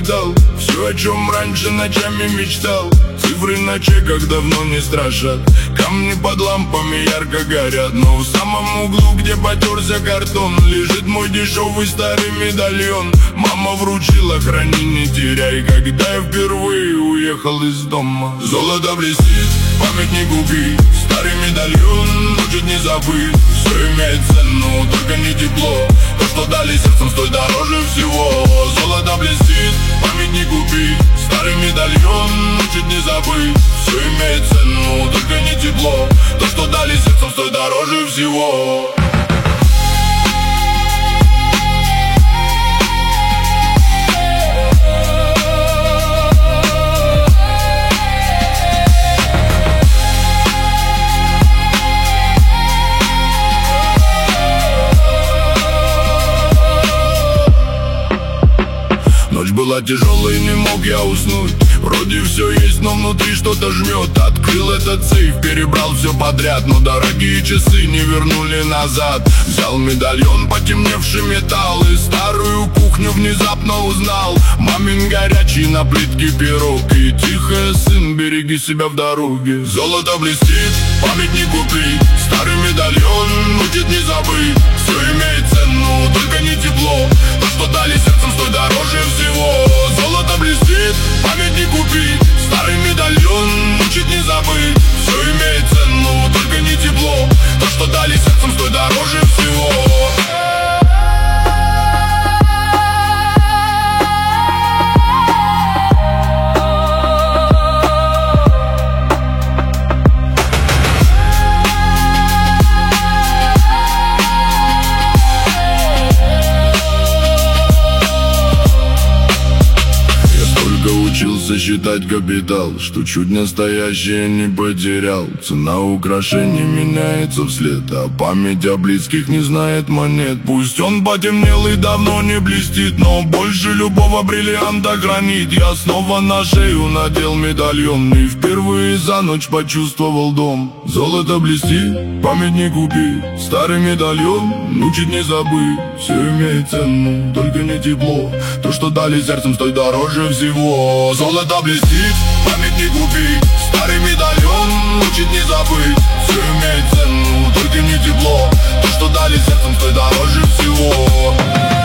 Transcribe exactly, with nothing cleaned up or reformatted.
дал все, о чем раньше ночами мечтал. Цифры на чеках давно не страшат, камни под лампами ярко горят. Но в самом углу, где потерся картон, лежит мой дешевый старый медальон. Мама вручила, храни, не теряй, когда я впервые уехал из дома. Золото блестит, память не губи, старый медальон, учит не забыть. Все имеет цену, только не тепло, то, что дали сердцем, стоит дороже всего. Золото блестит, память не губи, старый медальон, учит не забыть. Все имеет цену, только не тепло, то, что дали сердцем, стоит дороже всего. Ночь была тяжелой, не мог я уснуть. Вроде все есть, но внутри что-то жмет. Открыл этот сейф, перебрал все подряд, но дорогие часы не вернули назад. Взял медальон, потемневший металл, и старую кухню внезапно узнал. Мамин горячий на плитке пирог, и тихая: сын, береги себя в дороге. Золото блестит, память не губи, старый медальон, учит не забыть. Все имеет цену, только не тепло, то, что дали сердцем, стоит дороже всего. Золото блестит, память не губи, старый медальон, учит не забыть. Все имеет цену, только не тепло, то, что дали сердцем, стоит дороже всего. Учился считать капитал, что чуть настоящее не потерял. Цена украшений меняется вслед, а память о близких не знает монет. Пусть он потемнел и давно не блестит, но больше любого бриллианта хранит. Я снова на шею надел медальон, и впервые за ночь почувствовал дом. Золото блестит, память не губи, старый медальон, учит не забыть. Все имеет цену, только не тепло, то, что дали сердцем, стоит дороже всего. Золото блестит, память не губи, старый медальон, учит не забыть. Все имеет цену, только не тепло, то, что дали сердцем, стоит дороже всего.